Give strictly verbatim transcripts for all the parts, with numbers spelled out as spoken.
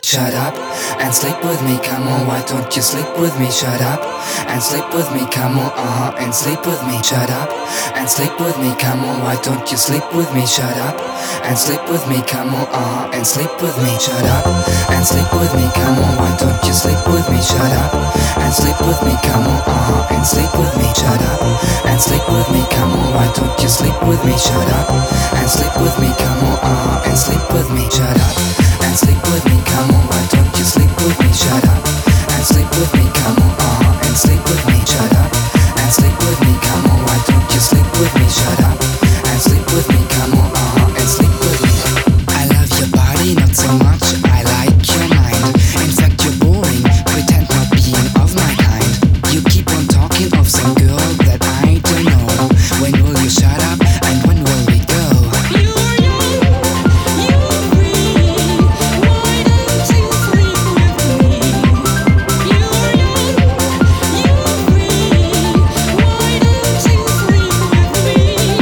shut up and sleep with me, come on, why don't you sleep with me? Shut up and sleep with me, come on, uh-huh, and sleep with me. Shut up and sleep with me, come on, why don't you sleep with me? Shut up and sleep with me, come on, uh-huh, and sleep with me. Shut up and sleep with me, come on, why don't you sleep with me? Shut up and sleep with me, come on, uh-huh, and sleep with me. Shut up and sleep with me, come on, why don't you sleep with me? Shut up and sleep with me, come on, uh-huh, and sleep with me. Shut up and sleep with me, come on, why don't you sleep with me? Shut up and sleep with me, come on, uh-huh, and sleep with me. Shut up and sleep with me, come on, why don't you sleep with me? Shut up and sleep with me, come on, uh-huh, and sleep with me. I love your body, not so much, I like your mind. In fact, you're boring, pretend not being of my kind. You keep on talking of some girl that I don't know. When will you shut up and when will we go? You are young, you're free. Why don't you sleep with me? You are young, you're free. Why don't you sleep with me?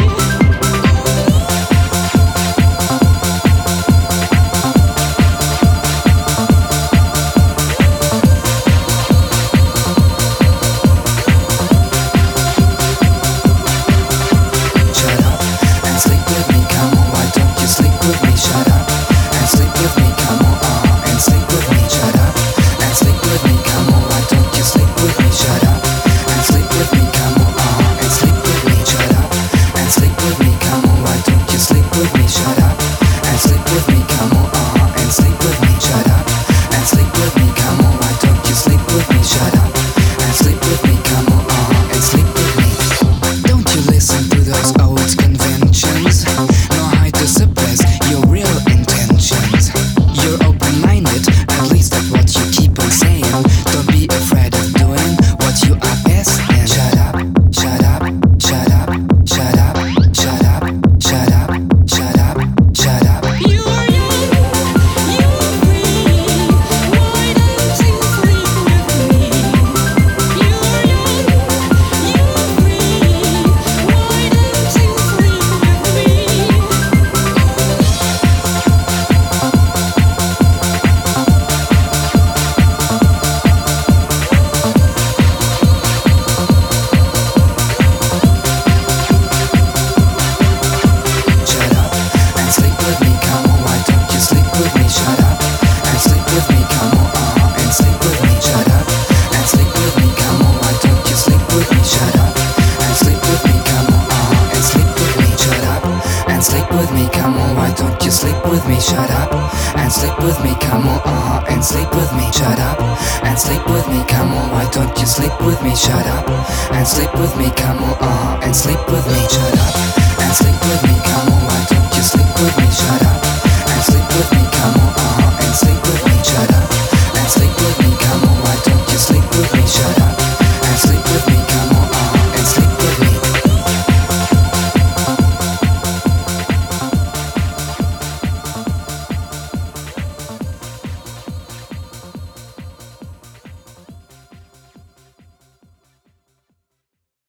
Shut up and sleep with me, come on, why don't you sleep with me? Shut up and sleep with me, come on, uh-huh, and sleep with me. Shut up and sleep with me, come on, why don't you sleep with me? Shut up and sleep with me, come on, uh-huh, and sleep with me. Shut up and sleep with me, come on, why don't you sleep with me? Shut up and sleep with me, come on, uh-huh, and sleep with me. Shut up and sleep with me, come on, why don't you sleep with me? Shut up and sleep with me, come on, uh-huh, and sleep with me. Don't you listen to those old conventions, nor hide to suppress your real intentions. You're open-minded, at least that's what you keep on saying. Don't be afraid of doing what you are best in. Shut up, shut up, shut up, shut up, shut up, shut up, shut up, shut up. You are young, you're free. Why don't you sleep with me? You are young, you're free. Why don't you sleep with me? Shut up and sleep with me, come on, why don't you sleep with me? Shut up and sleep with me, come on, uh-huh, and sleep with me. Shut up and sleep with me, come on, why don't you sleep with me? Shut up and sleep with me, come on, uh-huh, and sleep with me. Shut up and sleep with me, come on, why don't you sleep with me? Shut up and sleep with me, come on, uh-huh, and sleep with me. Shut up and sleep with me, come on, why don't you sleep with me? Shut up and sleep with me, come on, uh-huh, and sleep with me. Shut up and sleep with me, come on, why don't you sleep with me? Shut up